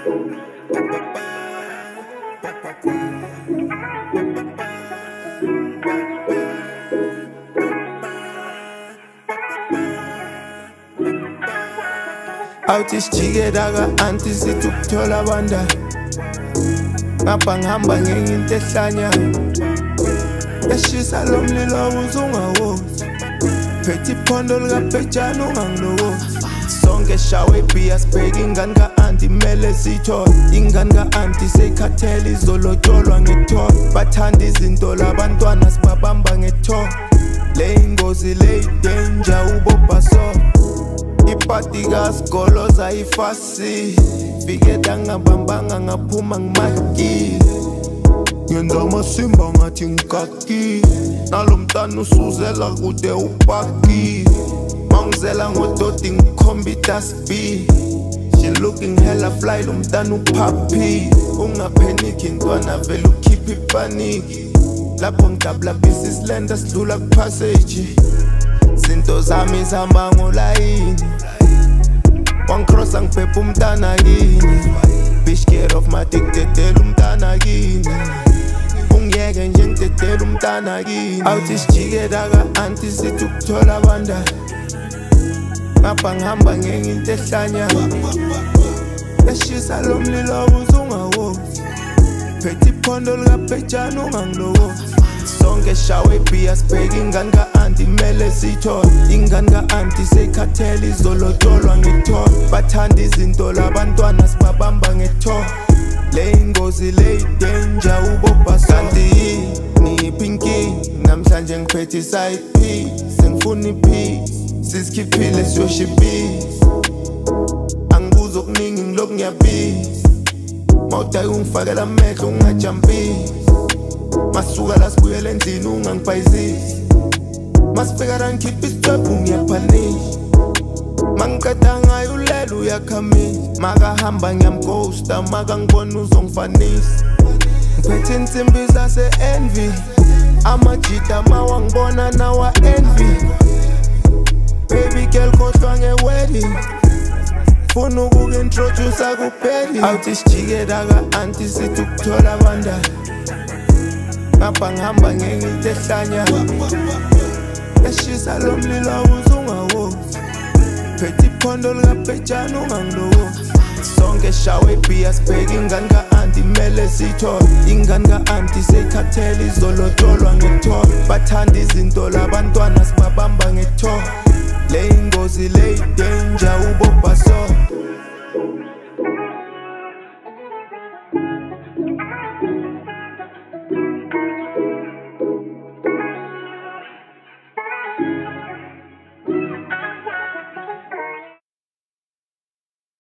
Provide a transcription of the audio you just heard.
Awuthi sijikela anti sithi ukuthola banda ngapha ngihamba ngenye into ehlanya yashisa lo mlilo uzungawozi phethe iphondo likabhejane ungangilokozi sonke shawe ibhiya sibheke ingane ka-anti mele siyithole ingane ka-anti seyikhathele izolotsholwa ngethole bathanda izinto labantwana sibabamba ngethole le ingozi le idenja ubobhaso ipati kasigoloza ifasi fikeda ngabambanga ngaphuma ngimakile ngenza amasimba ngathi ngikakile nalo mntana usuzela kude upakile mangizela ngododi ngikhombida speed she looking hella fly lo mntana uphaphile ungapheniki ntwana vele ukhipha ipaniki lapho ngidabula businessland sidlula kupassage zinto zami zihamba ngolayini wangicrossa ngiphepha umntana kini bitch get off my dick dedela umntana kini ungiyeke nje ngidedela umntana kini awuthi sijikela ka-anti sithi ukuthola banda ngapha ngihamba ngenye into ehlanya yashisa lo mlilo uzungawozi phethe iphondo likabhejane ungangilokozi sonke shawe ibhiya sibheke ingane ka-anti mele siyithole ingane ka-anti seyikhathele izolotsholwa ngethole bathanda izinto labantwana sibabamba ngethole le ingozi le idenja ubobhaso kanti yini yiphi inkinga namhlanje ngiphethe i-side P sengifuna ipeace sizikhiphile siyosha ibhizi angibuza okuningi ngilokhu ngiyabiza mawudayi ungifakela amehlo ungajampisi masuka la sibuyele endlini ungangibhayizisi masifika la ngikhipha isitwebhu ngiyaphanisha mangiqeda ngayo ulela uyakhamisa makahamba ngiyamghosta makangibona uzongifanisa ngiphethe insimbi zase-envy amajita mawangibona nawa envy baby girl khohlwa nge-wedding funa ukuku-introduce kupheli awuthi sijikela ka-anti sithi ukuthola banda ngapha ngihamba ngenye into ehlanya yashisa lo mlilo uzungawozi phethe iphondo likabhejane ungangilokozi sonke shawe ibhiya sibheke ingane ka-anti mele siyithole ingane ka-anti seyikhathele izolotsholwa ngethole bathanda izinto labantwana sibabamba ngethole le ingozi le idenja ubobhaso